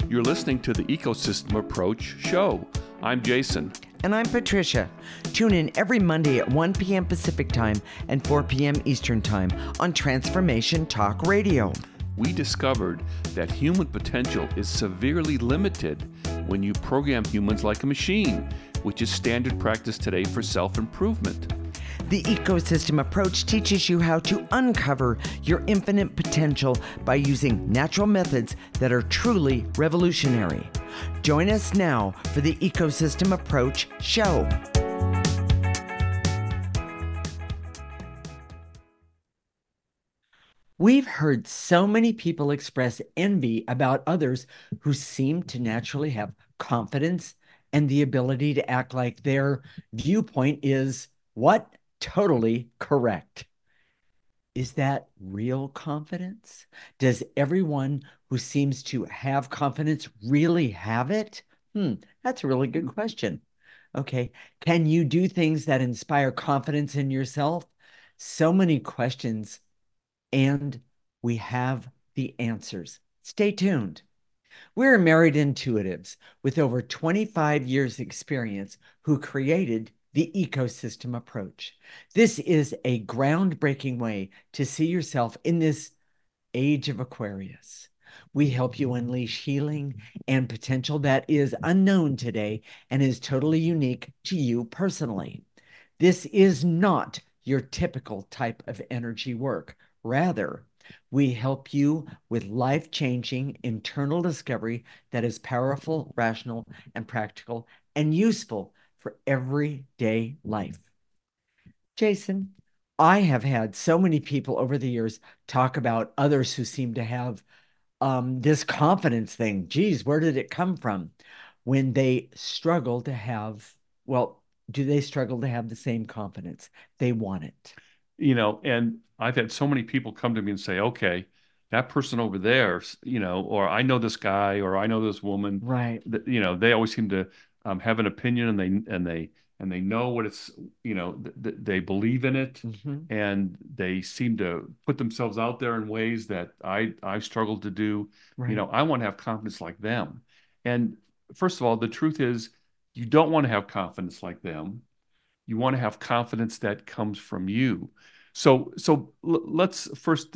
You're listening to the Ecosystem Approach show. I'm Jason. And I'm Patricia. Tune in every Monday at 1 p.m. Pacific Time and 4 p.m. Eastern Time on Transformation Talk Radio. We discovered that human potential is severely limited when you program humans like a machine, which is standard practice today for self-improvement. The Ecosystem Approach teaches you how to uncover your infinite potential by using natural methods that are truly revolutionary. Join us now for the Ecosystem Approach show. We've heard so many people express envy about others who seem to naturally have confidence and the ability to act like their viewpoint is what? Totally correct. Is that real confidence? Does everyone who seems to have confidence really have it? That's a really good question. Okay. Can you do things that inspire confidence in yourself? So many questions, and we have the answers. Stay tuned. We're married intuitives with over 25 years experience who created the Ecosystem Approach. This is a groundbreaking way to see yourself in this age of Aquarius. We help you unleash healing and potential that is unknown today and is totally unique to you personally. This is not your typical type of energy work. Rather, we help you with life-changing internal discovery that is powerful, rational, and practical, and useful for everyday life. Jason, I have had so many people over the years talk about others who seem to have this confidence thing. Geez, where did it come from? When they struggle to have, well, do they struggle to have the same confidence? They want it. And I've had so many people come to me and say, okay, that person over there, or I know this guy, or I know this woman. Right. They always seem to have an opinion, and they know what it's, they believe in it, and they seem to put themselves out there in ways that I struggle to do. Right. I want to have confidence like them. And first of all, the truth is, you don't want to have confidence like them. You want to have confidence that comes from you. So let's first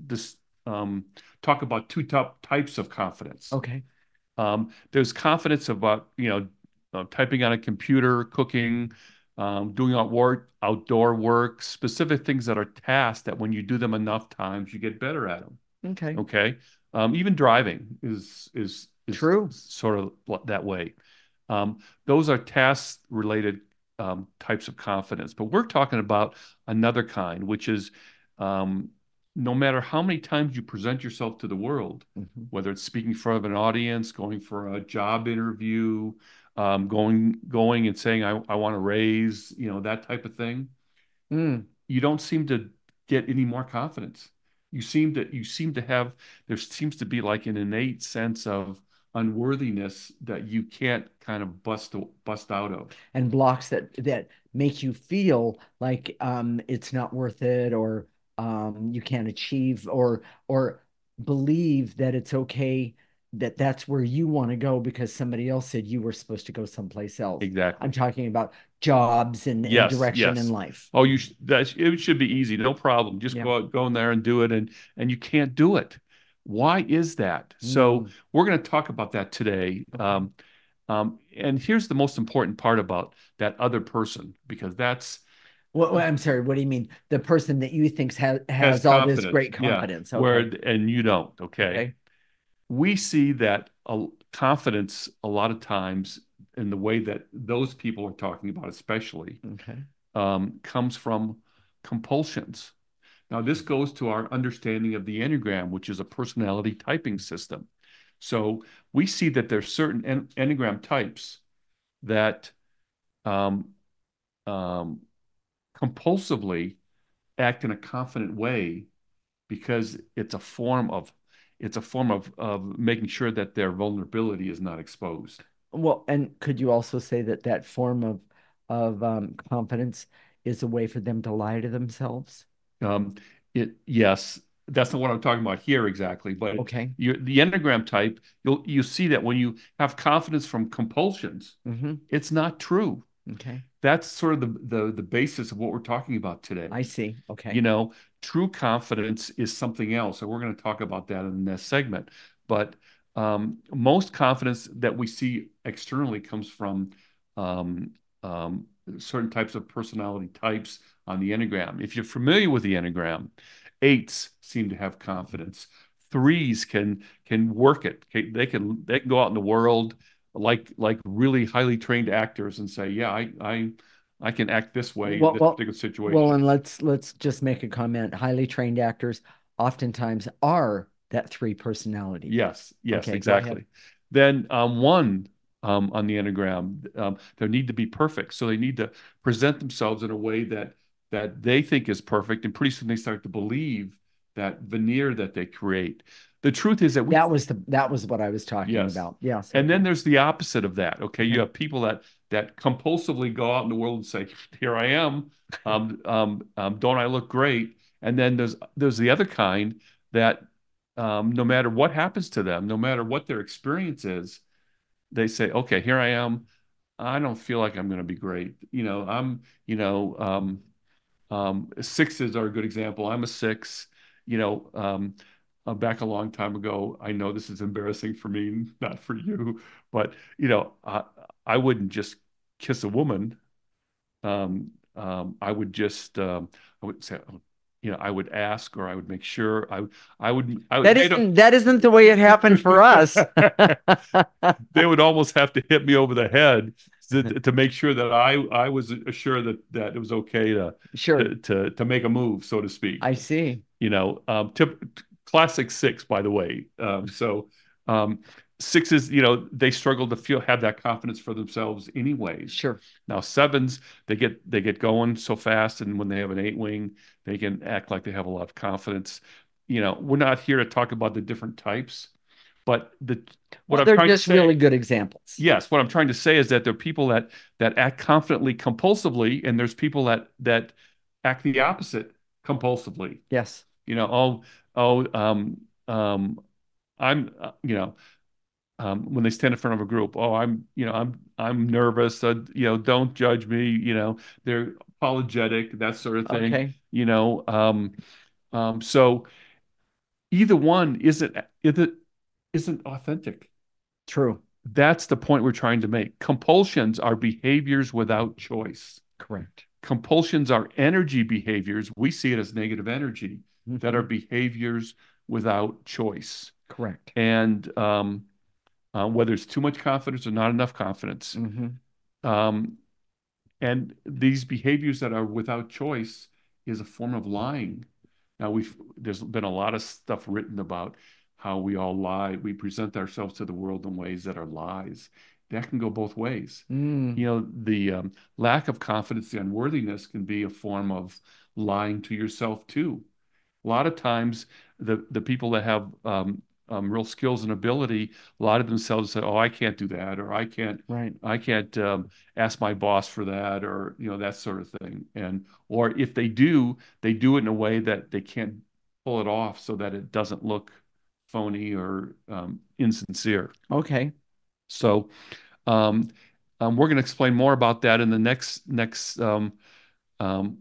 talk about two top types of confidence. Okay. There's confidence about typing on a computer, cooking, doing outdoor work, specific things that are tasks that when you do them enough times, you get better at them. Okay. Okay. Even driving is True. sort of that way. Those are task related types of confidence. But we're talking about another kind, which is no matter how many times you present yourself to the world, whether it's speaking in front of an audience, going for a job interview, going and saying, I want to raise, that type of thing, you don't seem to get any more confidence. You seem to have, there seems to be like an innate sense of unworthiness that you can't kind of bust out of, and blocks that make you feel like it's not worth it, or you can't achieve, or believe that it's okay, that that's where you want to go because somebody else said you were supposed to go someplace else. Exactly. I'm talking about jobs and direction in life. Oh, it should be easy, no problem. Just go in there and do it, and you can't do it. Why is that? So we're going to talk about that today. Okay. And here's the most important part about that other person, because that's Well, I'm sorry. What do you mean? The person that you think has all this great confidence. Yeah, Okay. and you don't. Okay. We see that confidence a lot of times in the way that those people are talking about, especially, comes from compulsions. Now, this goes to our understanding of the Enneagram, which is a personality typing system. So we see that there's certain Enneagram types that compulsively act in a confident way because it's a form of making sure that their vulnerability is not exposed. Well, and could you also say that that form of confidence is a way for them to lie to themselves? Yes, That's not what I'm talking about here exactly, but Okay. the Enneagram type, you see that when you have confidence from compulsions, Hmm. it's not true. Okay. That's sort of the basis of what we're talking about today. I see. You Okay. know, true confidence is something else, and we're going to talk about that in the next segment. But most confidence that we see externally comes from um, um, certain types of personality types on the Enneagram. If you're familiar with the Enneagram, eights seem to have confidence. Threes can work it. They can go out in the world like really highly trained actors and say, yeah, I can act this way in Well, this well, particular well, situation. and let's just make a comment. Highly trained actors oftentimes are that three personality. Yes, yes, Okay, go ahead. exactly. Then one on the Enneagram, they need to be perfect. So they need to present themselves in a way that they think is perfect, and pretty soon they start to believe that veneer that they create. The truth is that we That was what I was talking yes. about. Yes. And Okay. then there's the opposite of that. Okay. You Okay. have people that compulsively go out in the world and say, here I am. Don't I look great? And then there's the other kind that no matter what happens to them, no matter what their experience is, they say, okay, here I am. I don't feel like I'm going to be great. Sixes are a good example. I'm a six. You know, back a long time ago. I know this is embarrassing for me, not for you, but I wouldn't just kiss a woman. I would just, I would say, I would ask or I would make sure. I would. That isn't that isn't the way it happened for us. They would almost have to hit me over the head to make sure that I was sure that it was okay to Sure. to make a move, so to speak. I see. Classic six, by the way. Um, Sixes, they struggle to have that confidence for themselves, anyways. Sure. Now sevens, they get going so fast, and when they have an eight wing, they can act like they have a lot of confidence. We're not here to talk about the different types, but what Well, I'm they're trying to just say, really good examples. yes, what I'm trying to say is that there are people that act confidently compulsively, and there's people that act the opposite compulsively. Yes. You know, oh, oh, I'm, when they stand in front of a group, oh, I'm nervous. Don't judge me. They're apologetic, that sort of thing. Okay. So either one isn't authentic. True. That's the point we're trying to make. Compulsions are behaviors without choice. Correct. Compulsions are energy behaviors. We see it as negative energy that are Hmm. behaviors without choice. Correct. And whether it's too much confidence or not enough confidence. Hmm. Um, and these behaviors that are without choice is a form of lying. Now there's been a lot of stuff written about how we all lie. We present ourselves to the world in ways that are lies. That can go both ways. Mm. The lack of confidence, the unworthiness can be a form of lying to yourself too. A lot of times, the people that have real skills and ability, a lot of themselves say, "Oh, I can't do that," or Right. I can't ask my boss for that," or that sort of thing. Or if they do it in a way that they can't pull it off, so that it doesn't look phony or insincere. Okay. So um, we're going to explain more about that in the next um,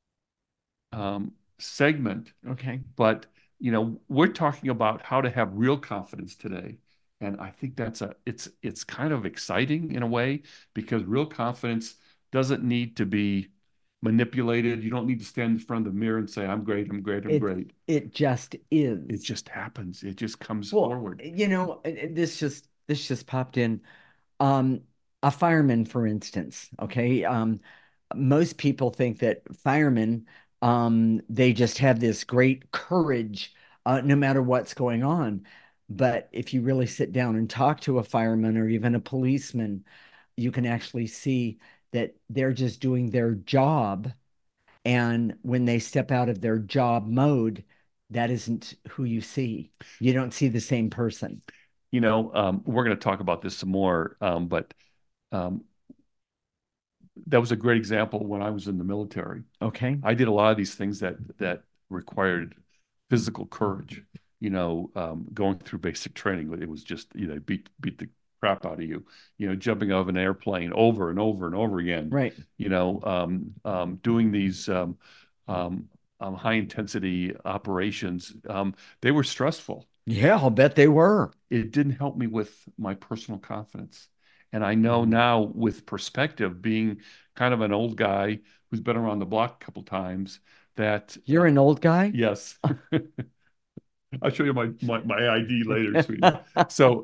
segment. Okay. But we're talking about how to have real confidence today, and I think it's kind of exciting in a way, because real confidence doesn't need to be manipulated. You don't need to stand in front of the mirror and say, "I'm great, I'm great, I'm It great." it just It is. just happens. It just comes Well, forward. this just popped in. Um, a fireman, for instance, okay. Most people think that firemen, they just have this great courage, no matter what's going on. But if you really sit down and talk to a fireman or even a policeman, you can actually see that they're just doing their job. And when they step out of their job mode, that isn't who you see. You don't see the same person. We're going to talk about this some more, but um, that was a great example when I was in the military. Okay. I did a lot of these things that required physical courage, going through basic training. It was just, beat the crap out of you, jumping out of an airplane over and over and over again, Right. doing these high intensity operations. They were stressful. Yeah, I'll bet they were. It didn't help me with my personal confidence. And I know now with perspective, being kind of an old guy who's been around the block a couple times, that You're an old guy? yes. I'll show you my ID later, sweetie. So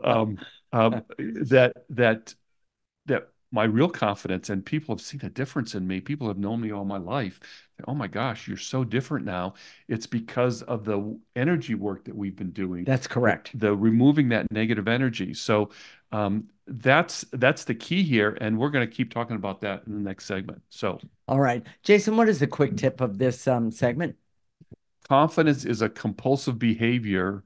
that my real confidence, and people have seen a difference in me. People have known me all my life. Oh my gosh, you're so different now. It's because of the energy work that we've been doing. That's correct. The removing that negative energy. So that's the key here, and we're going to keep talking about that in the next segment. So, all right, Jason, what is the quick tip of this segment? Confidence is a compulsive behavior.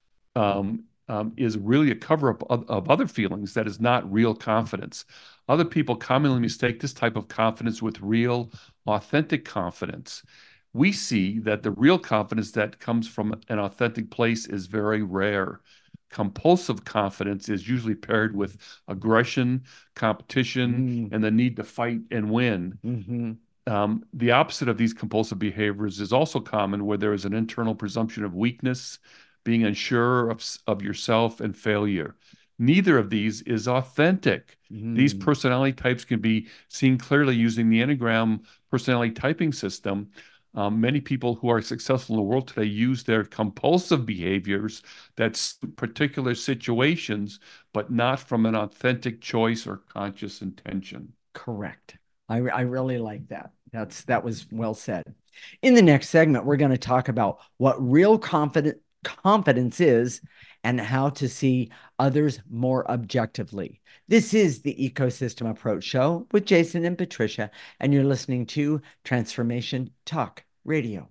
Is really a cover-up of other feelings that is not real confidence. Other people commonly mistake this type of confidence with real, authentic confidence. We see that the real confidence that comes from an authentic place is very rare. Compulsive confidence is usually paired with aggression, competition, and the need to fight and win. The opposite of these compulsive behaviors is also common, where there is an internal presumption of weakness, being unsure of yourself, and failure. Neither of these is authentic. These personality types can be seen clearly using the Enneagram personality typing system. Many people who are successful in the world today use their compulsive behaviors that suit particular situations, but not from an authentic choice or conscious intention. Correct. I really like that. That was well said. In the next segment, we're going to talk about what real confidence is and how to see others more objectively. This is the Ecosystem Approach Show with Jason and Patricia, and you're listening to Transformation Talk Radio.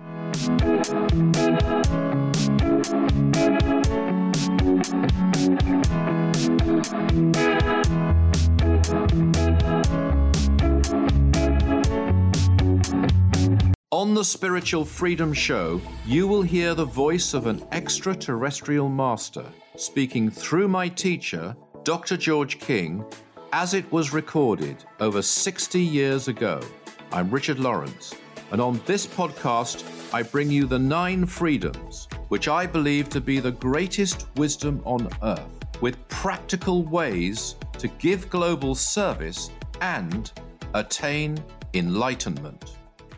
On the Spiritual Freedom Show, you will hear the voice of an extraterrestrial master speaking through my teacher, Dr. George King, as it was recorded over 60 years ago. I'm Richard Lawrence, and on this podcast, I bring you the 9 freedoms, which I believe to be the greatest wisdom on earth, with practical ways to give global service and attain enlightenment.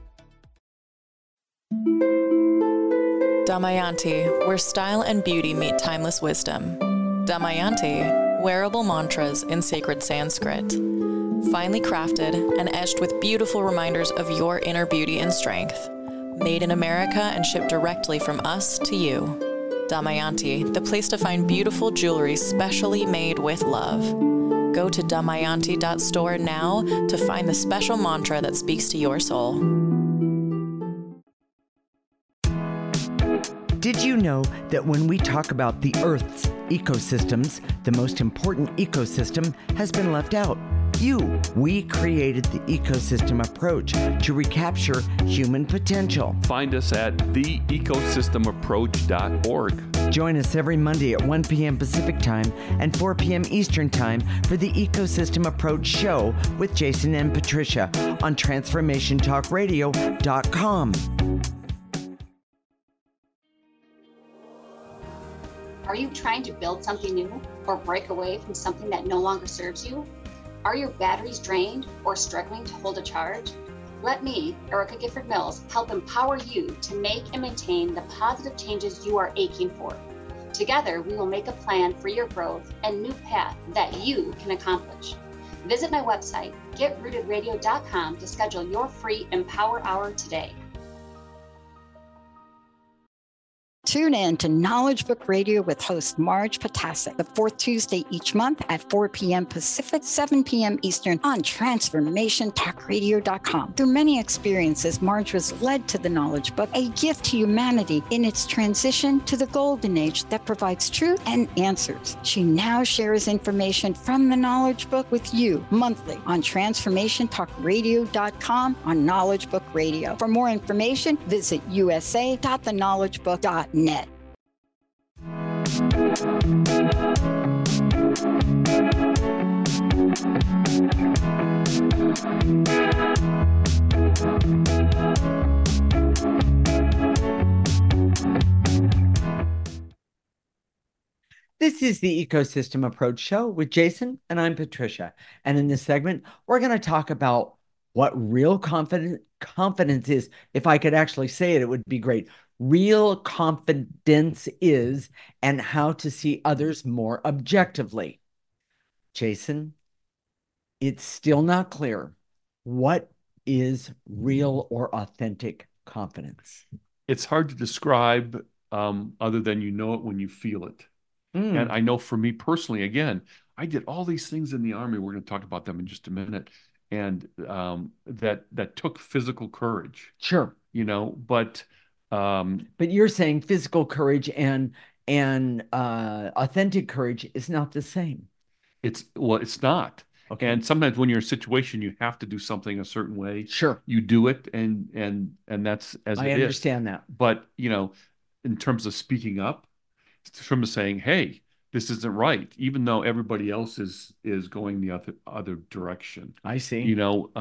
Damayanti, where style and beauty meet timeless wisdom. Damayanti, wearable mantras in sacred Sanskrit. Finely crafted and etched with beautiful reminders of your inner beauty and strength. Made in America and shipped directly from us to you. Damayanti, the place to find beautiful jewelry specially made with love. Go to damayanti.store now to find the special mantra that speaks to your soul. Did you know that when we talk about the Earth's ecosystems, the most important ecosystem has been left out? You. We created the Ecosystem Approach to recapture human potential. Find us at theecosystemapproach.org. Join us every Monday at 1 p.m. Pacific Time and 4 p.m. Eastern Time for the Ecosystem Approach Show with Jason and Patricia on TransformationTalkRadio.com. Are you trying to build something new or break away from something that no longer serves you? Are your batteries drained or struggling to hold a charge? Let me, Erica Gifford Mills, help empower you to make and maintain the positive changes you are aching for. Together, we will make a plan for your growth and new path that you can accomplish. Visit my website, GetRootedRadio.com, to schedule your free Empower Hour today. Tune in to Knowledge Book Radio with host Marge Potasic, the fourth Tuesday each month at 4 p.m. Pacific, 7 p.m. Eastern on TransformationTalkRadio.com. Through many experiences, Marge was led to the Knowledge Book, a gift to humanity in its transition to the golden age that provides truth and answers. She now shares information from the Knowledge Book with you monthly on TransformationTalkRadio.com on Knowledge Book Radio. For more information, visit usa.theknowledgebook.net. This is the Ecosystem Approach Show with Jason, and I'm Patricia. And in this segment, we're going to talk about what real confidence is. If I could actually say it, it would be great. Real confidence is, and how to see others more objectively. Jason, it's still not clear. What is real or authentic confidence? It's hard to describe other than you know it when you feel it. And I know for me personally, again, I did all these things in the Army. We're going to talk about them in just a minute. And that took physical courage. Sure. But you're saying physical courage and authentic courage is not the same. It's not. Okay. And sometimes when you're in a situation, you have to do something a certain way. Sure. You do it, and that's as it is. I understand that. But in terms of speaking up, from saying, "Hey, this isn't right," even though everybody else is going the other direction. I see.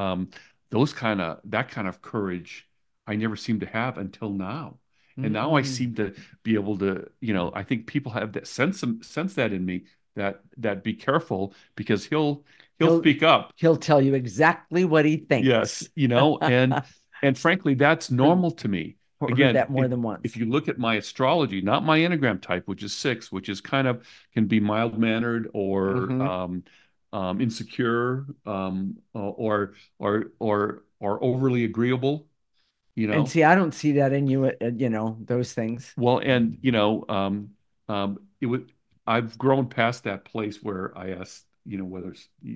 That kind of courage I never seem to have until now. And now I seem to be able to, I think people have that sense that in me that be careful, because he'll speak up. He'll tell you exactly what he thinks. Yes, and frankly, that's normal to me. Again, that more than once. If you look at my astrology, not my Enneagram type, which is 6, which is can be mild-mannered or insecure, or overly agreeable. And see, I don't see that in you, those things. Well, and I've grown past that place where I asked, whether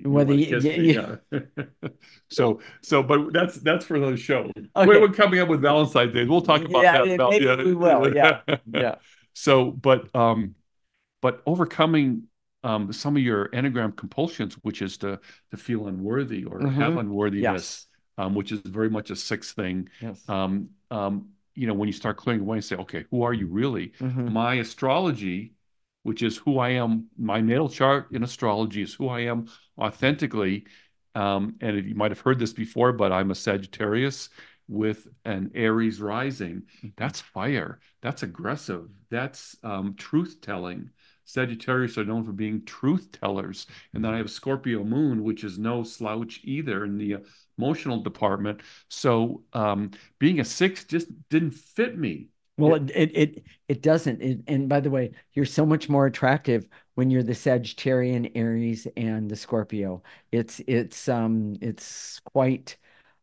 but that's for those shows. Okay. We're coming up with Valentine's Day. We'll talk about that. Maybe we will. Yeah. So, but overcoming some of your Enneagram compulsions, which is to feel unworthy or have unworthiness, which is very much a 6 thing. Yes. When you start clearing away and say, okay, who are you really? My astrology, which is who I am, my natal chart in astrology is who I am authentically. And you might have heard this before, but I'm a Sagittarius with an Aries rising. That's fire. That's aggressive. That's truth-telling. Sagittarius are known for being truth-tellers. And then I have a Scorpio moon, which is no slouch either in the emotional department. So being a 6 just didn't fit me. Well, it doesn't. And by the way, you're so much more attractive when you're the Sagittarian, Aries, and the Scorpio. It's quite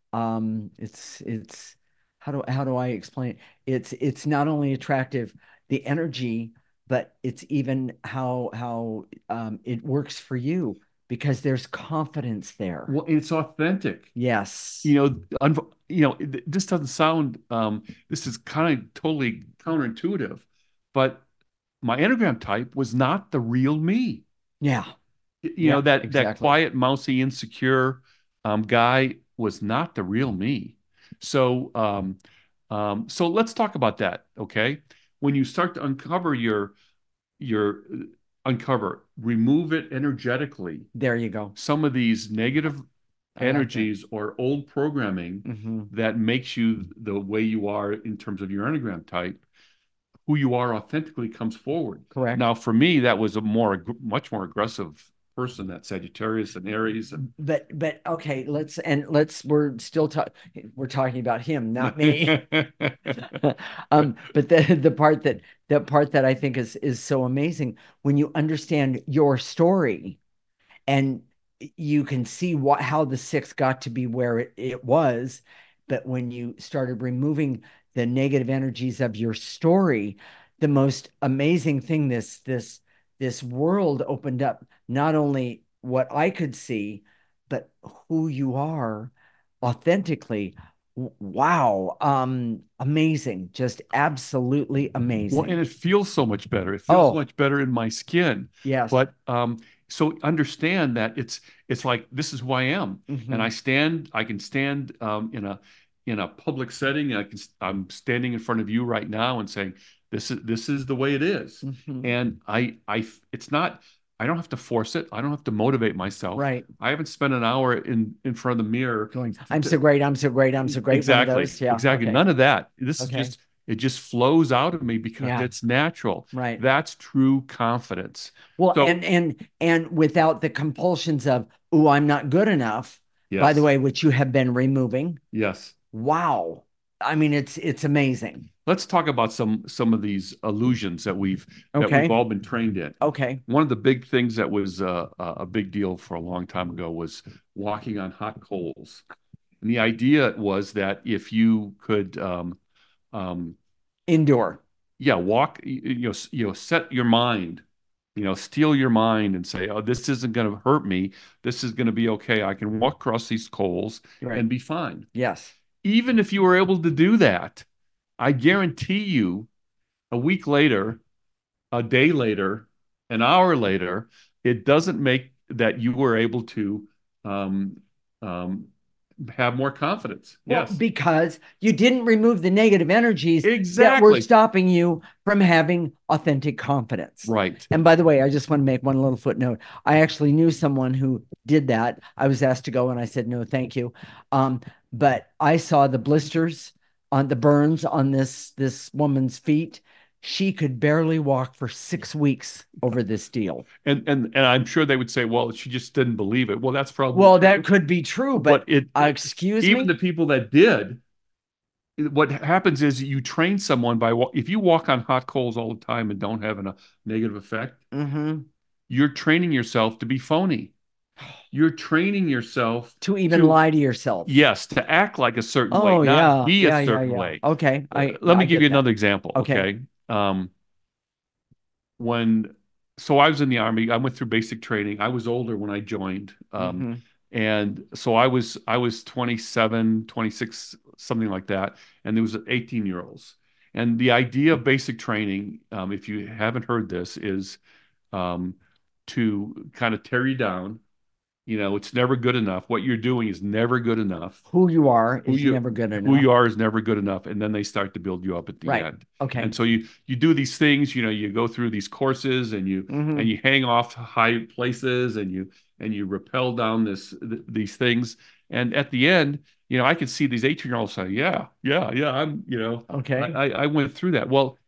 it's how do I explain it? It's not only attractive, the energy, but it's even how it works for you, because there's confidence there. Well, it's authentic. Yes. This doesn't sound, this is kind of totally counterintuitive, but my Enneagram type was not the real me. Yeah. That exactly. quiet, mousy, insecure guy was not the real me. So, so let's talk about that. Okay. When you start to uncover remove it energetically. There you go. Some of these negative energies or old programming that makes you the way you are in terms of your Enneagram type, who you are authentically comes forward. Correct. Now, for me, that was a much more aggressive person, that Sagittarius and Aries. But okay, we're talking about him, not me. But the part that I think is so amazing, when you understand your story and you can see how the 6 got to be where it was, but when you started removing the negative energies of your story, the most amazing thing, this world opened up, not only what I could see, but who you are authentically. Wow. Amazing. Just absolutely Well, amazing. and it feels so much better. It feels so Oh, much better in my skin. yes. But so understand that it's like this is who I am, and I can stand in a public setting. I'm standing in front of you right now and saying this is the way it is, and it's not. I don't have to force it. I don't have to motivate myself. Right. I haven't spent an hour in front of the mirror Going, I'm so great, I'm so great, I'm so great. Exactly. One of those. Yeah. Exactly. Okay. None of that. This is Okay. just it just flows out of me because Yeah. it's natural. Right. That's true confidence. Well, So- and without the compulsions of, oh, I'm not good enough, by the Yes. way, which you have been removing. Yes. Wow. I mean, it's amazing. Let's talk about some of these illusions that we've Okay. all been trained in. Okay. One of the big things that was a big deal for a long time ago was walking on hot coals. And the idea was that if you could Indoor. walk, set your mind, steel your mind and say, oh, this isn't going to hurt me. This is going to be okay. I can walk across these coals Right. and be fine. Yes. Even if you were able to do that, I guarantee you a week later, a day later, an hour later, it doesn't make that you were able to um, have more confidence. Well, Yes. because you didn't remove the negative energies that were Exactly. stopping you from having authentic confidence. Right. And by the way, I just want to make one little footnote. I actually knew someone who did that. I was asked to go and I said, no, thank you. But I saw the blisters on the burns on this woman's feet. She could barely walk for 6 weeks over this deal. And I'm sure they would say, well, she just didn't believe it. Well, that's probably Well, that could be true, but excuse me. even the people that did, what happens is you train someone if you walk on hot coals all the time and don't have a negative effect, you're training yourself to be phony. You're training yourself to even lie to yourself. Yes, to act like a certain way, not be a certain way. Okay. Let me give you another example. Okay. So I was in the Army. I went through basic training. I was older when I joined. And so I was 27, 26, something like that. And there was 18-year-olds. And the idea of basic training, if you haven't heard this, is to kind of tear you down. It's never good enough. What you're doing is never good enough. Who you are is never good enough. Who you are is never good enough. And then they start to build you up at the end. Okay. And so you do these things, you go through these courses and you hang off high places and you rappel down these things. And at the end, I could see these 18-year-olds say, yeah, I'm, okay. I went through that. Well,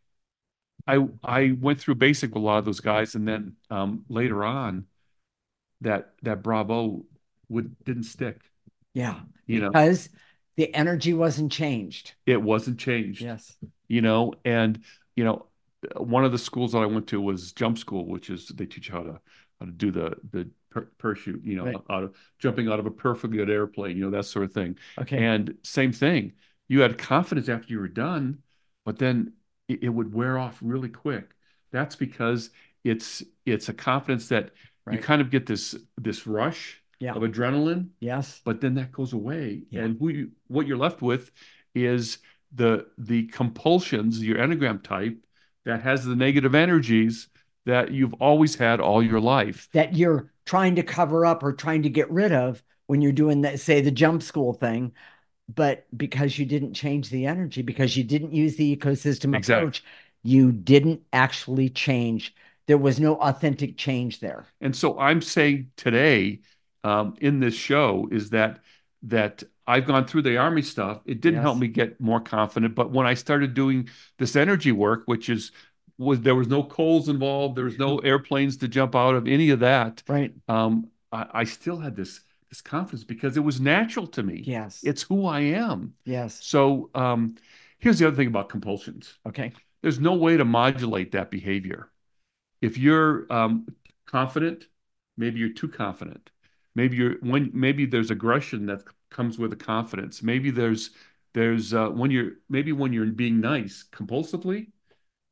I went through basic with a lot of those guys. And then later on, that Bravo didn't stick. Yeah. Because the energy wasn't changed. It wasn't changed. Yes. And one of the schools that I went to was jump school, which is they teach you how to do the parachute, right. Jumping out of a perfectly good airplane, that sort of thing. Okay. And same thing. You had confidence after you were done, but then it would wear off really quick. That's because it's a confidence that you kind of get this rush of adrenaline. Yes. But then that goes away. Yeah. And what you're left with is the compulsions, your Enneagram type that has the negative energies that you've always had all your life. That you're trying to cover up or trying to get rid of when you're doing that, say, the jump school thing. But because you didn't change the energy, because you didn't use the ecosystem approach, you didn't actually change. There was no authentic change there. And so I'm saying today in this show is that I've gone through the Army stuff. It didn't help me get more confident. But when I started doing this energy work, there was no coals involved. There was no airplanes to jump out of, any of that. Right. I still had this confidence because it was natural to me. Yes. It's who I am. Yes. So here's the other thing about compulsions. Okay. There's no way to modulate that behavior. If you're confident, maybe you're too confident. Maybe there's aggression that comes with the confidence. Maybe there's when you're being nice compulsively,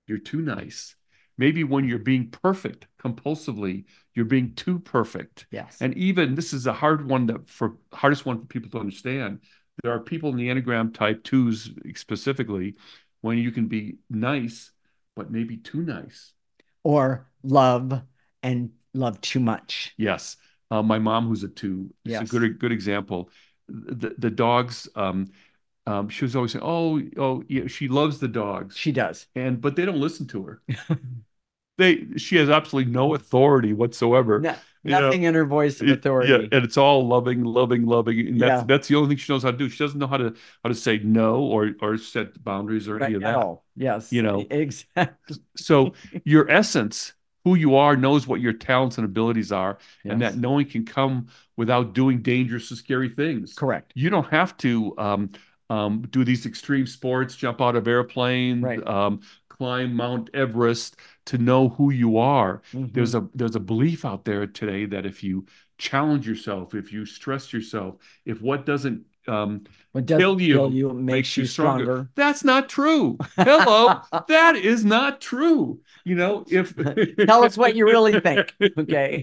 you're too nice. Maybe when you're being perfect compulsively, you're being too perfect. Yes. And even this is a hardest one for people to understand. There are people in the Enneagram type 2s specifically when you can be nice, but maybe too nice. Or love too much. Yes. My mom, who's a 2, is a good example. The dogs, she was always saying, oh, yeah, she loves the dogs. She does. But they don't listen to her. She has absolutely no authority whatsoever. Nothing in her voice of authority. Yeah, and it's all loving. And that's the only thing she knows how to do. She doesn't know how to say no or set boundaries or any of that. All. Yes. Exactly. So your essence, who you are, knows what your talents and abilities are, and that knowing can come without doing dangerous and scary things. Correct. You don't have to do these extreme sports, jump out of airplanes, climb Mount Everest to know who you are. Mm-hmm. There's a belief out there today that if you challenge yourself, if you stress yourself, if what doesn't kill you makes you stronger. That's not true. Hello, that is not true. Tell us what you really think. Okay.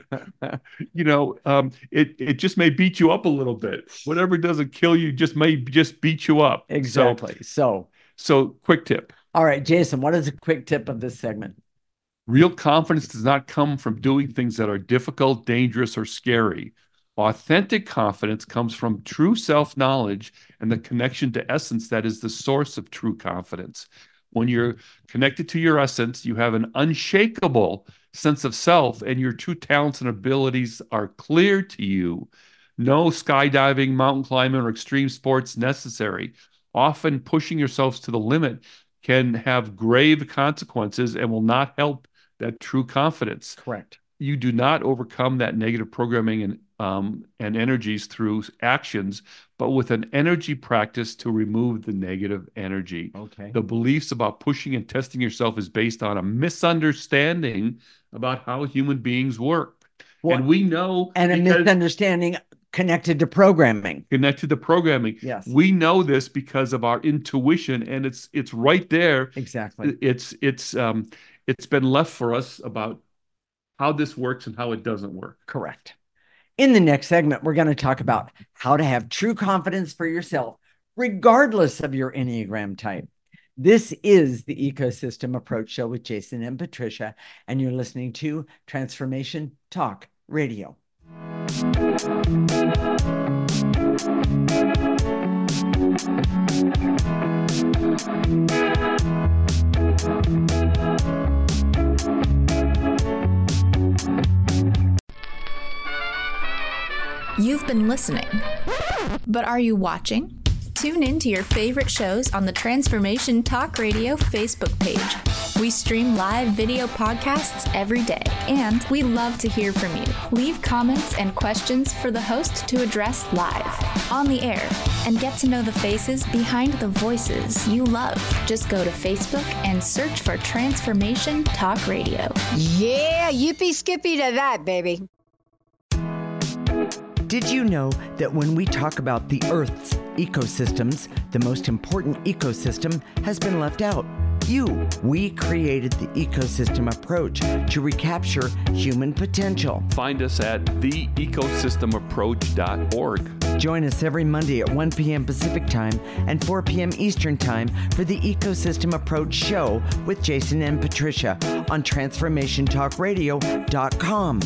It just may beat you up a little bit. Whatever doesn't kill you may beat you up. Exactly. So quick tip. All right, Jason, what is a quick tip of this segment? Real confidence does not come from doing things that are difficult, dangerous, or scary. Authentic confidence comes from true self-knowledge and the connection to essence that is the source of true confidence. When you're connected to your essence, you have an unshakable sense of self, and your true talents and abilities are clear to you. No skydiving, mountain climbing, or extreme sports necessary. Often pushing yourselves to the limit can have grave consequences and will not help that true confidence. Correct. You do not overcome that negative programming and energies through actions, but with an energy practice to remove the negative energy. Okay. The beliefs about pushing and testing yourself is based on a misunderstanding about how human beings work. And we know... And a misunderstanding connected to programming. Yes. We know this because of our intuition, and it's right there. Exactly. It's been left for us about how this works and how it doesn't work. Correct. In the next segment, we're going to talk about how to have true confidence for yourself, regardless of your Enneagram type. This is the Ecosystem Approach Show with Jason and Patricia, and you're listening to Transformation Talk Radio. You've been listening, but are you watching? Tune in to your favorite shows on the Transformation Talk Radio Facebook page. We stream live video podcasts every day, and we love to hear from you. Leave comments and questions for the host to address live, on the air, and get to know the faces behind the voices you love. Just go to Facebook and search for Transformation Talk Radio. Yeah, yippee skippy to that, baby. Did you know that when we talk about the Earth's ecosystems, the most important ecosystem has been left out? We created the Ecosystem Approach to recapture human potential. Find us at theecosystemapproach.org. Join us every Monday at 1 p.m. Pacific Time and 4 p.m. Eastern Time for the Ecosystem Approach Show with Jason and Patricia on TransformationTalkRadio.com.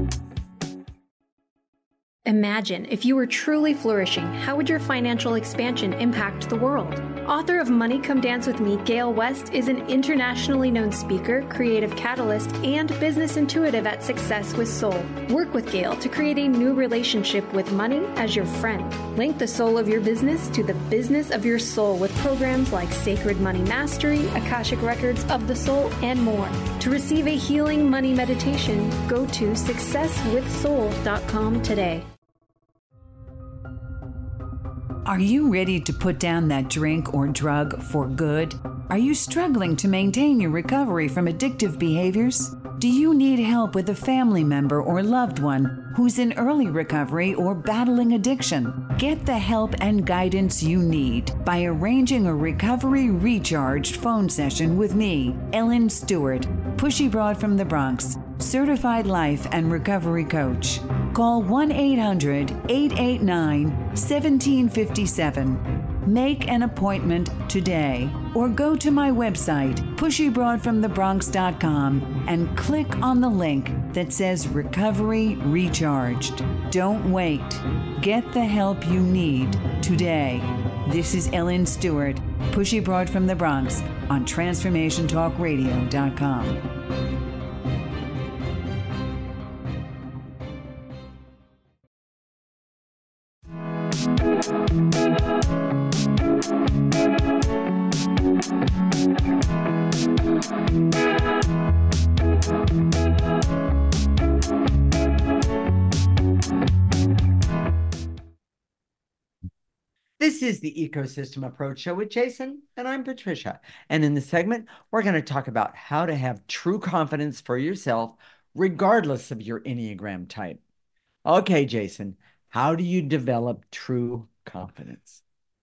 Imagine if you were truly flourishing, how would your financial expansion impact the world? Author of Money Come Dance With Me, Gail West is an internationally known speaker, creative catalyst, and business intuitive at Success with Soul. Work with Gail to create a new relationship with money as your friend. Link the soul of your business to the business of your soul with programs like Sacred Money Mastery, Akashic Records of the Soul, and more. To receive a healing money meditation, go to successwithsoul.com today. Are you ready to put down that drink or drug for good? Are you struggling to maintain your recovery from addictive behaviors? Do you need help with a family member or loved one who's in early recovery or battling addiction? Get the help and guidance you need by arranging a Recovery Recharged phone session with me, Ellen Stewart, Pushy Broad from the Bronx, certified life and recovery coach. Call 1-800-889-1757. Make an appointment today or go to my website, pushybroadfromthebronx.com, and click on the link that says Recovery Recharged. Don't wait. Get the help you need today. This is Ellen Stewart, Pushy Broad from the Bronx on TransformationTalkRadio.com. This is the Ecosystem Approach Show with Jason, and I'm Patricia. And in this segment, we're going to talk about how to have true confidence for yourself, regardless of your Enneagram type. Okay, Jason, how do you develop true confidence?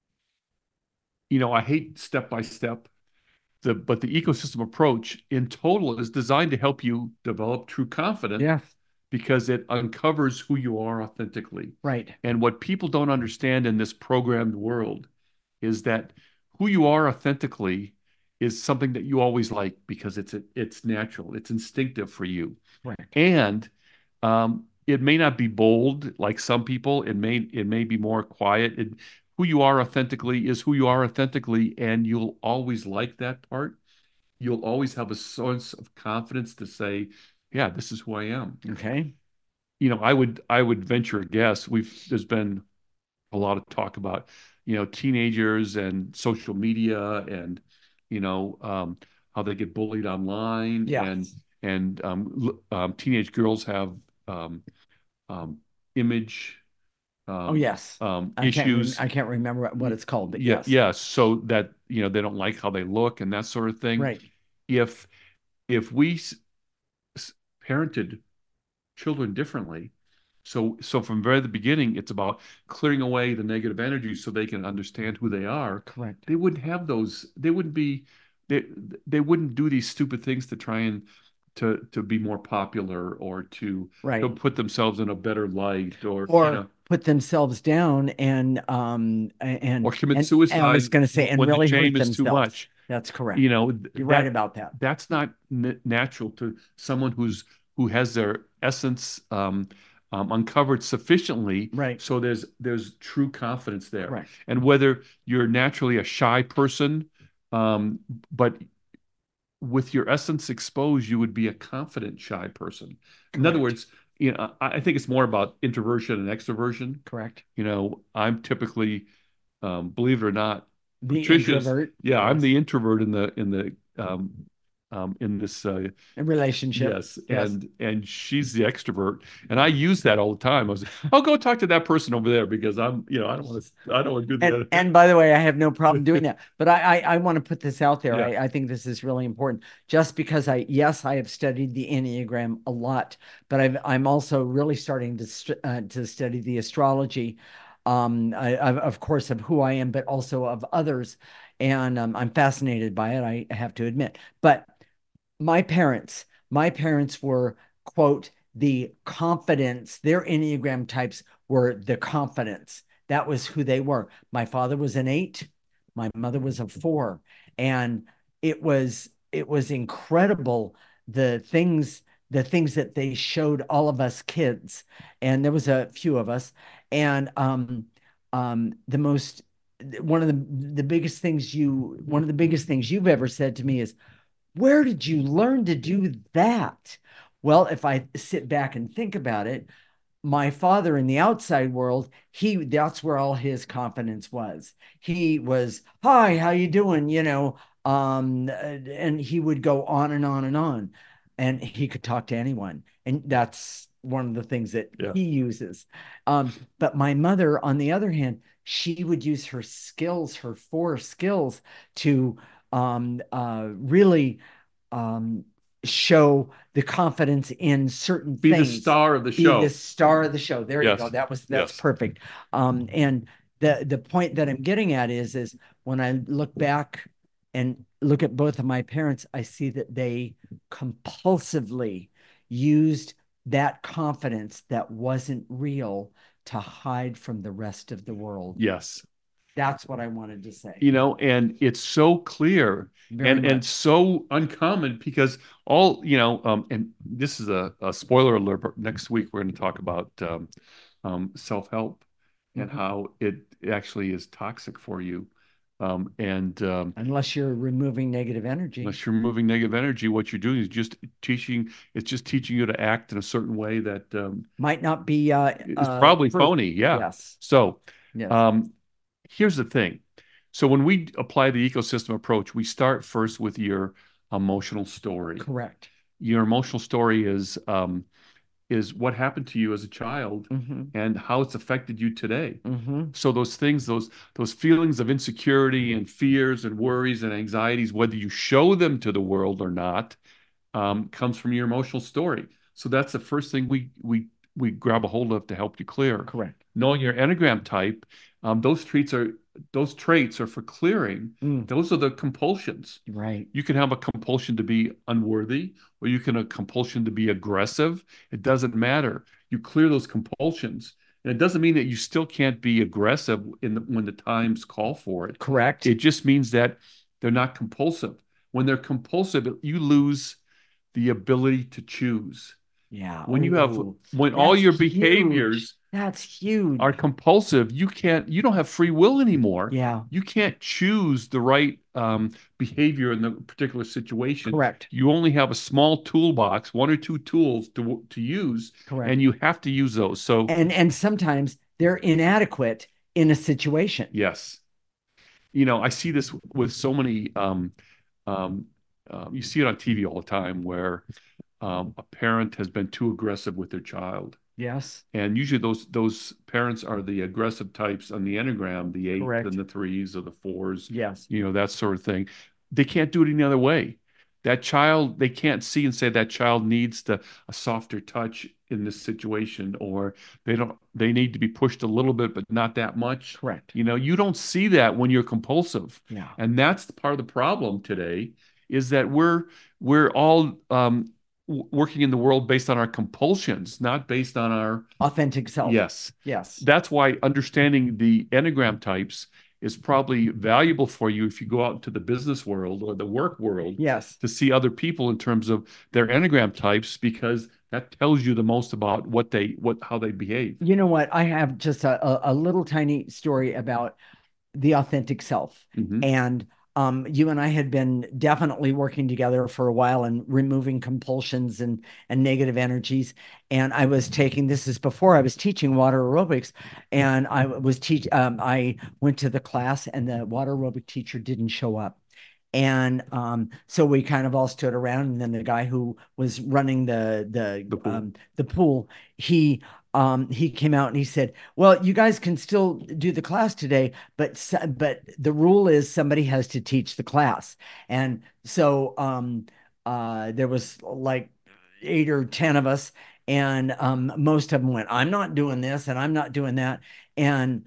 I hate step by step, but the ecosystem approach in total is designed to help you develop true confidence. Yeah. Because it uncovers who you are authentically. Right. And what people don't understand in this programmed world is that who you are authentically is something that you always like because it's natural, it's instinctive for you. Right. And it may not be bold like some people. It may be more quiet. Who you are authentically is who you are authentically, and you'll always like that part. You'll always have a source of confidence to say, yeah, this is who I am. Okay. I would venture a guess. There's been a lot of talk about, teenagers and social media and, how they get bullied online. Yes. And teenage girls have image yes. issues. I can't remember what it's called, but yes. Yeah. So that, they don't like how they look and that sort of thing. Right. If we parented children differently. So from very the beginning, it's about clearing away the negative energy so they can understand who they are. Correct. They wouldn't have those. They wouldn't do these stupid things to try and to be more popular or to put themselves in a better light or put themselves down and or commit suicide. I was going to say, and when really the shame hurt is themselves. too much. That's correct. You're right about that. That's not natural to someone who has their essence uncovered sufficiently, right? So there's true confidence there, right? And whether you're naturally a shy person, but with your essence exposed, you would be a confident shy person. Correct. In other words, I think it's more about introversion and extroversion. Correct. I'm typically, believe it or not, the introvert. Yeah, yes. I'm the introvert in this relationship. Yes, and she's the extrovert, and I use that all the time. I was like, "I'll go talk to that person over there because I'm, I don't want to do that." And by the way, I have no problem doing that. But I want to put this out there. Yeah. I think this is really important. Just because I have studied the Enneagram a lot, but I'm also really starting to study the astrology. Of course, of who I am, but also of others. And I'm fascinated by it, I have to admit. But my parents were, quote, the confidence. Their Enneagram types were the confidence. That was who they were. My father was an 8. My mother was a 4. And it was incredible, the things that they showed all of us kids. And there was a few of us. And one of the biggest things you've ever said to me is, where did you learn to do that? Well, if I sit back and think about it, my father in the outside world, that's where all his confidence was. He was, "Hi, how you doing?" And he would go on and on and on, and he could talk to anyone. And that's one of the things that he uses. But my mother, on the other hand, she would use her 4 skills to really show the confidence in certain Be things. the star of the show. Be the star of the show. There you Yes. go. That's Yes. perfect. And the point that I'm getting at is when I look back and look at both of my parents, I see that they compulsively used that confidence that wasn't real to hide from the rest of the world. Yes. That's what I wanted to say. You know, and it's so clear and so uncommon because all, you know, and this is a spoiler alert, but next week we're going to talk about self-help and how it actually is toxic for you. Unless you're removing negative energy. Unless you're removing negative energy, what you're doing is just teaching you to act in a certain way that might not be it's probably phony. Yeah. Yes. So yes. Here's the thing. So when we apply the ecosystem approach, we start first with your emotional story. Correct. Your emotional story is what happened to you as a child and how it's affected you today. So those things, those feelings of insecurity and fears and worries and anxieties, whether you show them to the world or not, comes from your emotional story. So that's the first thing we grab a hold of to help you clear. Correct. Knowing your Enneagram type, those traits are for clearing. Those are the compulsions. Right. You can have a compulsion to be unworthy, or you can have a compulsion to be aggressive. It doesn't matter. You clear those compulsions. And it doesn't mean that you still can't be aggressive when the times call for it. Correct. It just means that they're not compulsive. When they're compulsive, you lose the ability to choose. Yeah. When all your behaviors that's huge are compulsive, you don't have free will anymore. Yeah. You can't choose the right behavior in the particular situation. Correct. You only have a small toolbox, one or two tools to use. Correct. And you have to use those. So and sometimes they're inadequate in a situation. Yes. You know, I see this with so many you see it on TV all the time where a parent has been too aggressive with their child. Yes. And usually those parents are the aggressive types on the Enneagram, the 8 Correct. and the 3s or the 4s. Yes. You know, that sort of thing. They can't do it any other way. That child, they can't see and say that child needs a softer touch in this situation, or they need to be pushed a little bit, but not that much. Correct. You know, you don't see that when you're compulsive. Yeah. And that's part of the problem today is that we're all working in the world based on our compulsions, not based on our authentic self. Yes. Yes. That's why understanding the Enneagram types is probably valuable for you if you go out into the business world or the work world. Yes. To see other people in terms of their Enneagram types, because that tells you the most about how they behave. You know what? I have just a little tiny story about the authentic self. And you and I had been definitely working together for a while and removing compulsions and negative energies. And I was this is before I was teaching water aerobics, and I went to the class and the water aerobic teacher didn't show up. And so we kind of all stood around, and then the guy who was running the pool, he came out and he said, well, you guys can still do the class today, but the rule is somebody has to teach the class. And so there was like 8 or 10 of us, and most of them went, I'm not doing this and I'm not doing that. And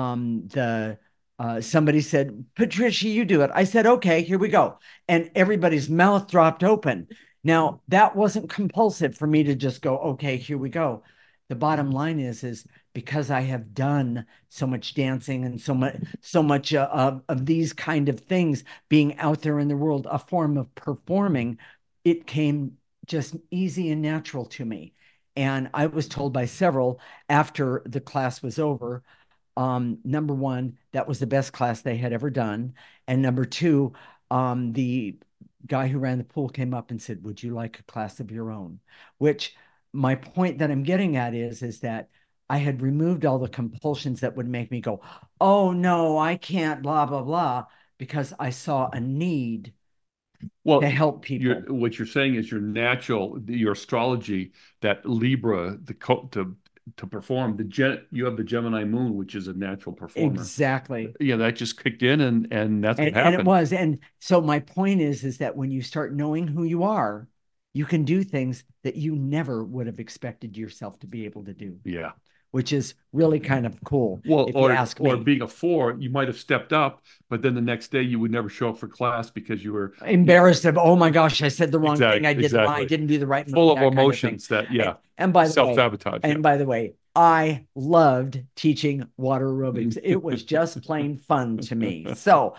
somebody said, Patricia, you do it. I said, okay, here we go. And everybody's mouth dropped open. Now, that wasn't compulsive for me to just go, okay, here we go. The bottom line is because I have done so much dancing and so much of these kind of things, being out there in the world, a form of performing, it came just easy and natural to me. And I was told by several after the class was over, number one, that was the best class they had ever done. And number two, the guy who ran the pool came up and said, would you like a class of your own? Which my point that I'm getting at is that I had removed all the compulsions that would make me go, oh no, I can't, blah, blah, blah, because I saw a need to help people. What you're saying is your astrology, that Libra, to perform, you have the Gemini moon, which is a natural performer. Exactly. Yeah, that just kicked in, and that's what happened. And it was. And so my point is that when you start knowing who you are you can do things that you never would have expected yourself to be able to do. Yeah. Which is really kind of cool. Well, if you ask me. Or being a 4, you might have stepped up, but then the next day you would never show up for class because you were embarrassed of, oh my gosh, I said the wrong thing. I didn't do the right thing. Full of emotions and by the self-sabotage. And by the way, I loved teaching water aerobics. It was just plain fun to me. So,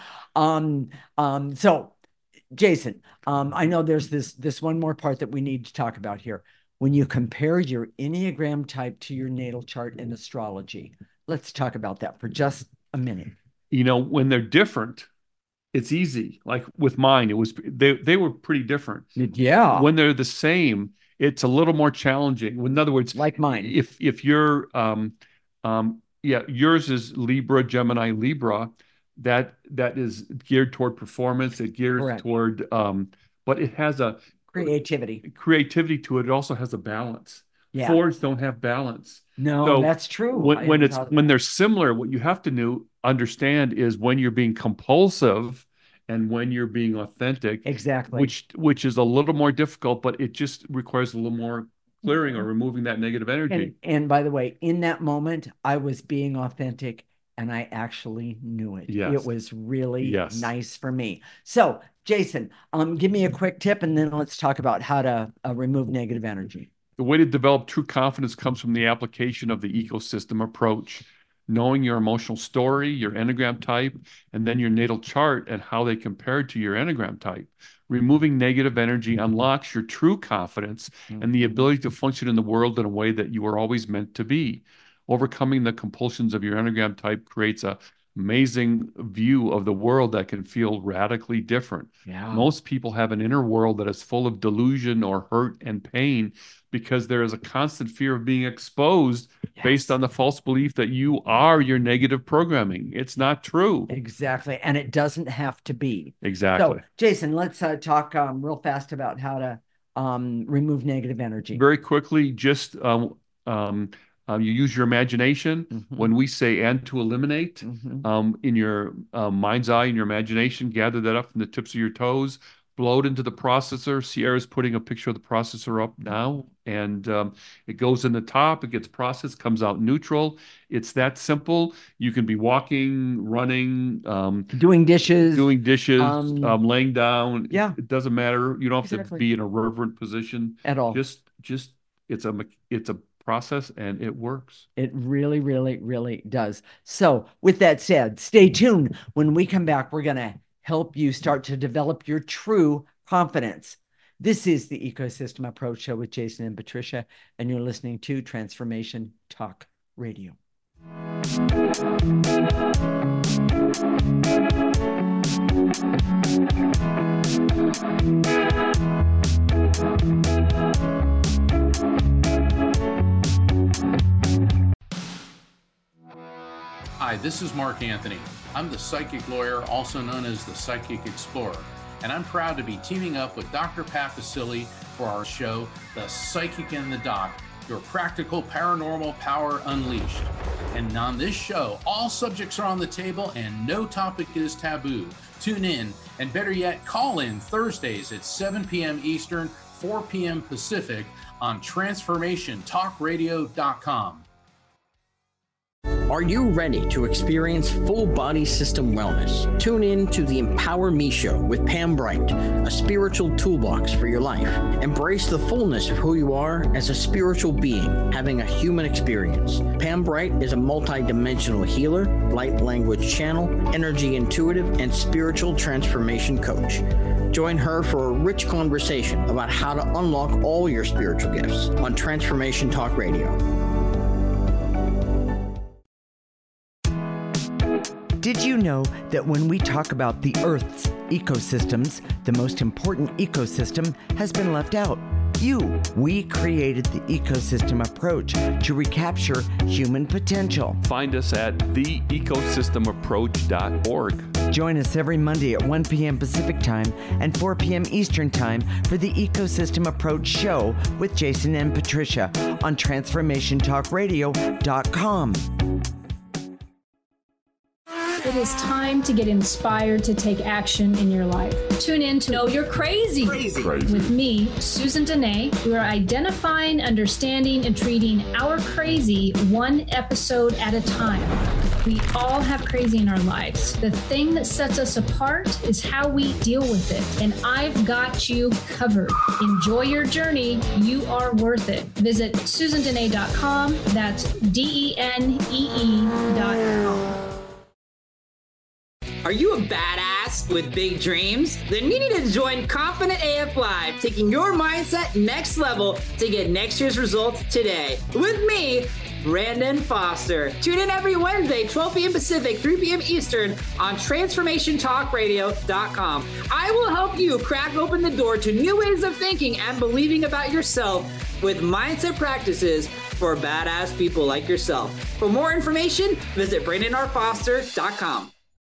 Jason, I know there's this one more part that we need to talk about here. When you compare your Enneagram type to your natal chart in astrology, let's talk about that for just a minute. When they're different, it's easy. Like with mine, they were pretty different. Yeah. When they're the same, it's a little more challenging. In other words, like mine, if you're yours is Libra, Gemini, Libra, that is geared toward performance. It gears toward, but it has a creativity to it. It also has a balance. Yeah. 4s don't have balance. No, so that's true. When they're similar, what you have to understand is when you're being compulsive and when you're being authentic. Exactly. Which is a little more difficult, but it just requires a little more clearing or removing that negative energy. And by the way, in that moment, I was being authentic and I actually knew it. Yes. It was really nice for me. So, Jason, give me a quick tip and then let's talk about how to remove negative energy. The way to develop true confidence comes from the application of the ecosystem approach, knowing your emotional story, your Enneagram type, and then your natal chart and how they compare to your Enneagram type. Removing negative energy unlocks your true confidence and the ability to function in the world in a way that you were always meant to be. Overcoming the compulsions of your Enneagram type creates an amazing view of the world that can feel radically different. Yeah. Most people have an inner world that is full of delusion or hurt and pain because there is a constant fear of being exposed based on the false belief that you are your negative programming. It's not true. Exactly. And it doesn't have to be. Exactly. So, Jason, let's talk real fast about how to remove negative energy. Very quickly, just you use your imagination. Mm-hmm. When we say and to eliminate, in your mind's eye, in your imagination, gather that up from the tips of your toes, blow it into the processor. Sierra's putting a picture of the processor up now, and it goes in the top, it gets processed, comes out neutral. It's that simple. You can be walking, running, doing dishes, laying down. Yeah. It doesn't matter. You don't have to be in a reverent position at all. Just it's a process and it works. It really, really, really does. So with that said, stay tuned. When we come back, we're going to help you start to develop your true confidence. This is the Ecosystem Approach Show with Jason and Patricia, and you're listening to Transformation Talk Radio. Hi, this is Mark Anthony. I'm the psychic lawyer, also known as the Psychic Explorer, and I'm proud to be teaming up with Dr. Pat Basili for our show, The Psychic and the Doc, your practical paranormal power unleashed. And on this show, all subjects are on the table and no topic is taboo. Tune in, and better yet, call in Thursdays at 7 p.m. Eastern, 4 p.m. Pacific on TransformationTalkRadio.com. Are you ready to experience full body system wellness? Tune in to the Empower Me Show with Pam Bright, a spiritual toolbox for your life. Embrace the fullness of who you are as a spiritual being, having a human experience. Pam Bright is a multi-dimensional healer, light language channel, energy intuitive, and spiritual transformation coach. Join her for a rich conversation about how to unlock all your spiritual gifts on Transformation Talk Radio. Did you know that when we talk about the Earth's ecosystems, the most important ecosystem has been left out? We created the Ecosystem Approach to recapture human potential. Find us at theecosystemapproach.org. Join us every Monday at 1 p.m. Pacific Time and 4 p.m. Eastern Time for the Ecosystem Approach Show with Jason and Patricia on TransformationTalkRadio.com. It is time to get inspired to take action in your life. Tune in to Know You're Crazy. With me, Susan Dene. We are identifying, understanding, and treating our crazy one episode at a time. We all have crazy in our lives. The thing that sets us apart is how we deal with it. And I've got you covered. Enjoy your journey. You are worth it. Visit SusanDene.com. That's DENEE.com. Are you a badass with big dreams? Then you need to join Confident AF Live, taking your mindset next level to get next year's results today. With me, Brandon Foster. Tune in every Wednesday, 12 p.m. Pacific, 3 p.m. Eastern on TransformationTalkRadio.com. I will help you crack open the door to new ways of thinking and believing about yourself with mindset practices for badass people like yourself. For more information, visit BrandonRFoster.com.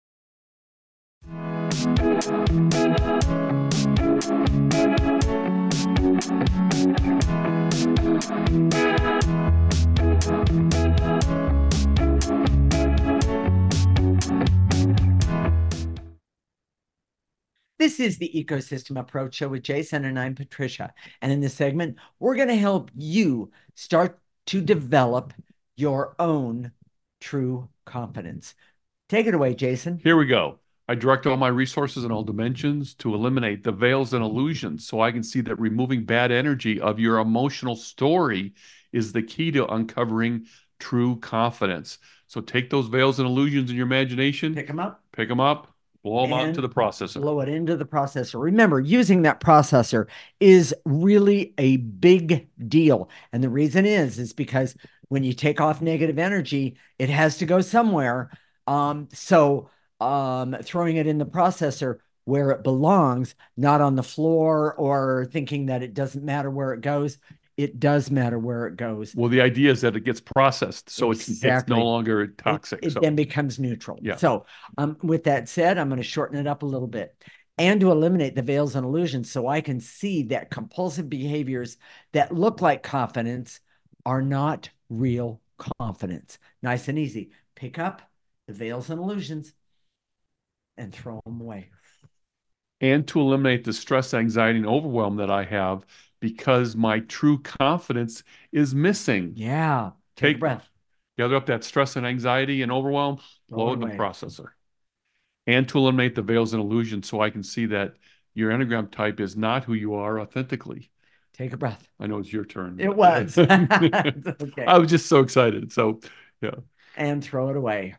This is the Ecosystem Approach Show with Jason, and I'm Patricia. And in this segment, we're going to help you start to develop your own true confidence. Take it away, Jason. Here we go. I direct all my resources in all dimensions to eliminate the veils and illusions so I can see that removing bad energy of your emotional story is the key to uncovering true confidence. So take those veils and illusions in your imagination. Pick them up. Blow them out into the processor. Blow it into the processor. Remember, using that processor is really a big deal. And the reason is because when you take off negative energy, it has to go somewhere. Throwing it in the processor where it belongs, not on the floor or thinking that it doesn't matter where it goes. It does matter where it goes. Well, the idea is that it gets processed, so it's no longer toxic. It then becomes neutral. Yeah. So with that said, I'm going to shorten it up a little bit. And to eliminate the veils and illusions so I can see that compulsive behaviors that look like confidence are not real confidence. Nice and easy. Pick up the veils and illusions and throw them away. And to eliminate the stress, anxiety, and overwhelm that I have because my true confidence is missing. Yeah. Take a breath. Gather up that stress and anxiety and overwhelm, blow it in the processor. And to eliminate the veils and illusions so I can see that your Enneagram type is not who you are authentically. Take a breath. I know it's your turn. It was. Okay. I was just so excited. So, yeah. And throw it away.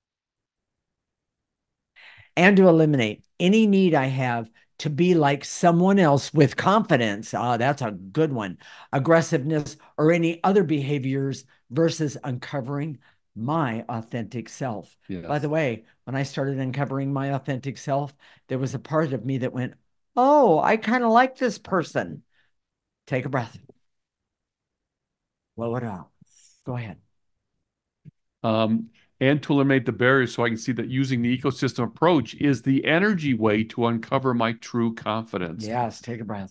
And to eliminate any need I have to be like someone else with confidence. That's a good one. Aggressiveness or any other behaviors versus uncovering my authentic self. Yes. By the way, when I started uncovering my authentic self, there was a part of me that went, oh, I kind of like this person. Take a breath. Blow it out. Go ahead. And to eliminate the barriers so I can see that using the ecosystem approach is the energy way to uncover my true confidence. Yes, take a breath.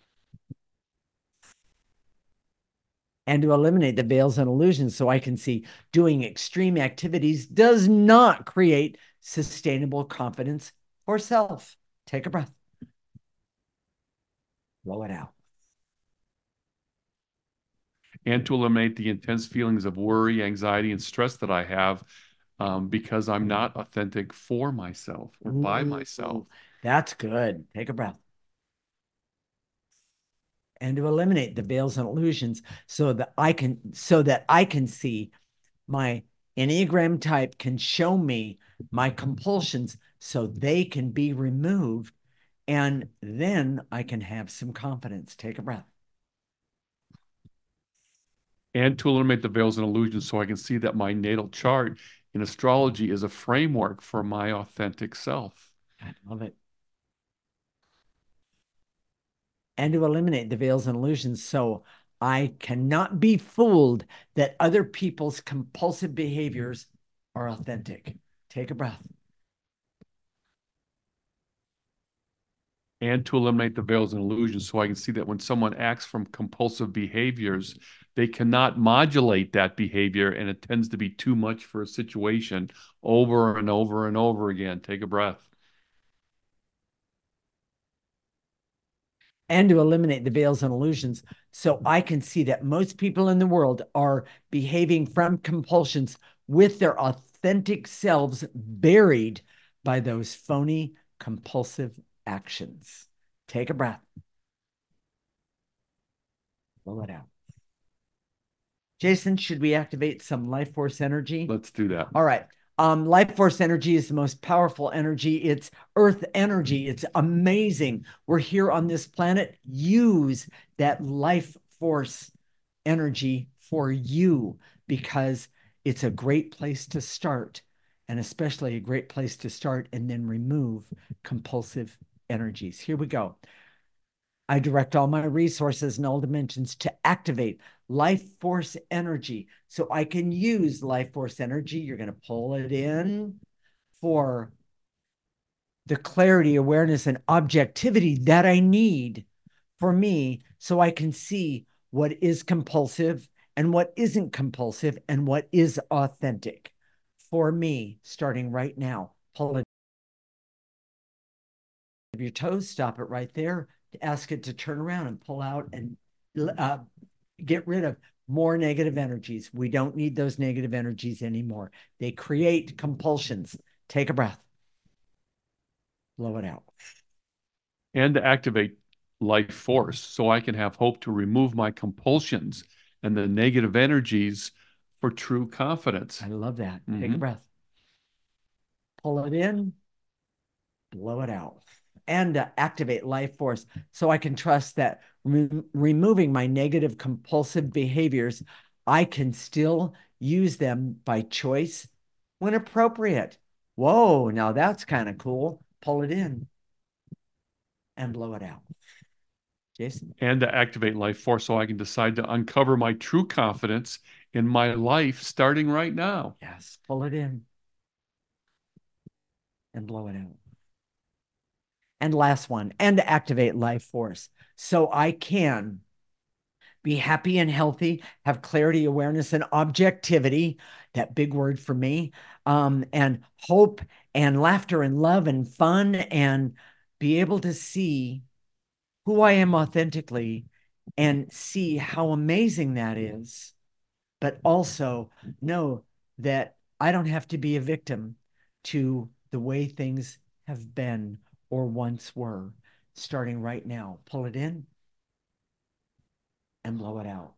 And to eliminate the veils and illusions so I can see doing extreme activities does not create sustainable confidence or self. Take a breath. Blow it out. And to eliminate the intense feelings of worry, anxiety, and stress that I have because I'm not authentic for myself or by myself. That's good. Take a breath. And to eliminate the veils and illusions so that I can see my Enneagram type can show me my compulsions so they can be removed, and then I can have some confidence. Take a breath. And to eliminate the veils and illusions so I can see that my natal chart in astrology is a framework for my authentic self. I love it. And to eliminate the veils and illusions so I cannot be fooled that other people's compulsive behaviors are authentic. Take a breath. And to eliminate the veils and illusions so I can see that when someone acts from compulsive behaviors, they cannot modulate that behavior, and it tends to be too much for a situation over and over and over again. Take a breath. And to eliminate the veils and illusions, so I can see that most people in the world are behaving from compulsions with their authentic selves buried by those phony compulsive actions. Take a breath. Blow it out. Jason, should we activate some life force energy? Let's do that. All right. Life force energy is the most powerful energy. It's earth energy. It's amazing. We're here on this planet. Use that life force energy for you, because it's a great place to start, and especially a great place to start and then remove compulsive energies. Here we go. I direct all my resources in all dimensions to activate life force energy so I can use life force energy. You're going to pull it in for the clarity, awareness, and objectivity that I need for me, so I can see what is compulsive and what isn't compulsive and what is authentic for me, starting right now. Pull it of your toes, stop it right there. Ask it to turn around and pull out and get rid of more negative energies. We don't need those negative energies anymore. They create compulsions. Take a breath. Blow it out. And to activate life force so I can have hope to remove my compulsions and the negative energies for true confidence. I love that. Take a breath. Pull it in. Blow it out. And activate life force so I can trust that removing my negative compulsive behaviors, I can still use them by choice when appropriate. Whoa, now that's kind of cool. Pull it in and blow it out. Jason? And to activate life force so I can decide to uncover my true confidence in my life starting right now. Yes, pull it in and blow it out. And last one, and to activate life force so I can be happy and healthy, have clarity, awareness, and objectivity, that big word for me, and hope and laughter and love and fun, and be able to see who I am authentically and see how amazing that is, but also know that I don't have to be a victim to the way things have been or once were. Starting right now, pull it in and blow it out.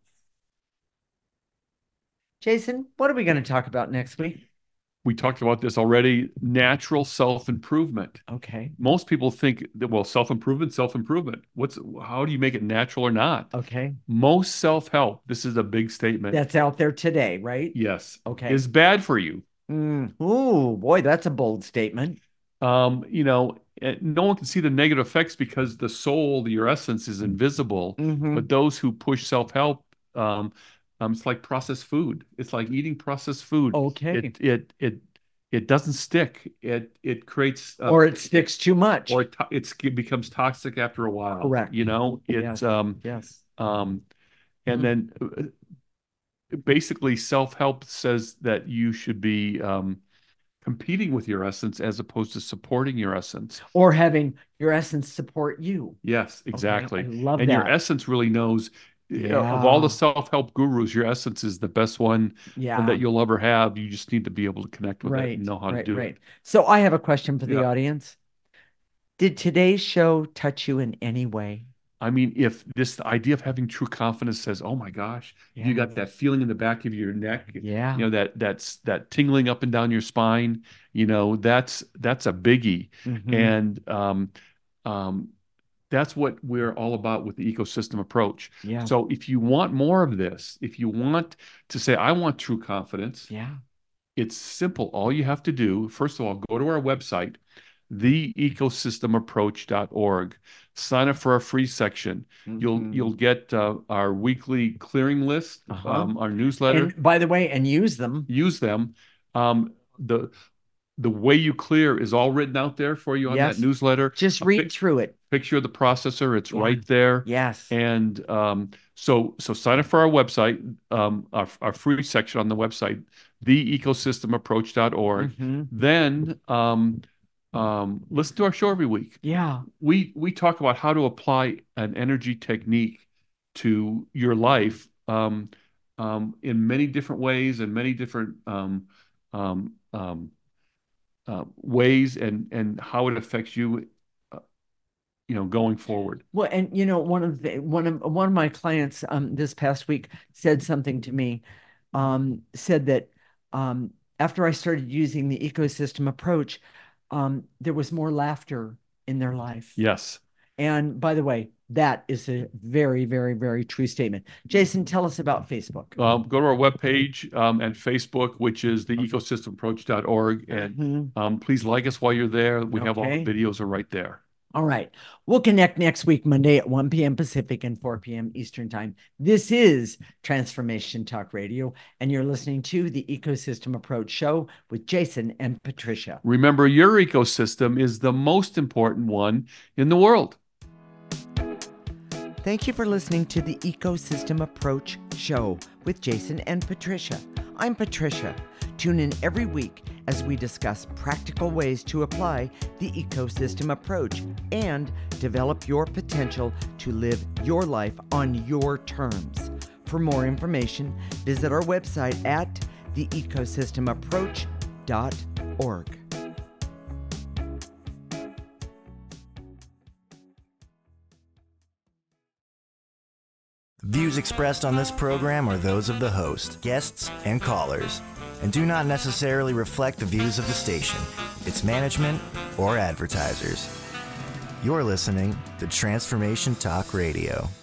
Jason, what are we going to talk about next week? We talked about this already, natural self-improvement. Okay. Most people think that, well, self-improvement. How do you make it natural or not? Okay. Most self-help, this is a big statement. That's out there today, right? Yes. Okay. Is bad for you. Ooh, boy, that's a bold statement. No one can see the negative effects because the soul, your essence, is invisible. But those who push self-help, it's like processed food. It's like eating processed food. Okay. It doesn't stick. It creates or it sticks too much. Or it becomes toxic after a while. Correct. It's yes. And then basically self-help says that you should be competing with your essence as opposed to supporting your essence. Or having your essence support you. Yes, exactly. Okay, I love and that. Your essence really knows, of all the self-help gurus, your essence is the best one that you'll ever have. You just need to be able to connect with it and know how to do it. So I have a question for the audience. Did today's show touch you in any way? I mean, if this idea of having true confidence says, "Oh my gosh, you got that feeling in the back of your neck," that tingling up and down your spine, that's a biggie, and that's what we're all about with the ecosystem approach. Yeah. So if you want more of this, if you want to say, "I want true confidence," it's simple. All you have to do, first of all, go to our website, theecosystemapproach.org. Sign up for our free section. You'll get our weekly clearing list, our newsletter. And by the way, and use them. Use them. The way you clear is all written out there for you on that newsletter. Just read through it. Picture of the processor, it's right there. Yes. And So sign up for our website, our free section on the website, theecosystemapproach.org. Then listen to our show every week. Yeah. We talk about how to apply an energy technique to your life in many different ways and many different ways, and how it affects you, going forward. Well, and one of my clients this past week said something to me, said that after I started using the ecosystem approach, there was more laughter in their life. Yes. And by the way, that is a very, very, very true statement. Jason, tell us about Facebook. Go to our webpage and Facebook, which is theecosystemapproach.org. And please like us while you're there. We have all the videos are right there. All right. We'll connect next week, Monday at 1 p.m. Pacific and 4 p.m. Eastern Time. This is Transformation Talk Radio, and you're listening to the Ecosystem Approach Show with Jason and Patricia. Remember, your ecosystem is the most important one in the world. Thank you for listening to the Ecosystem Approach Show with Jason and Patricia. I'm Patricia. Tune in every week as we discuss practical ways to apply the ecosystem approach and develop your potential to live your life on your terms. For more information, visit our website at theecosystemapproach.org. Views expressed on this program are those of the host, guests, and callers, and do not necessarily reflect the views of the station, its management, or advertisers. You're listening to Transformation Talk Radio.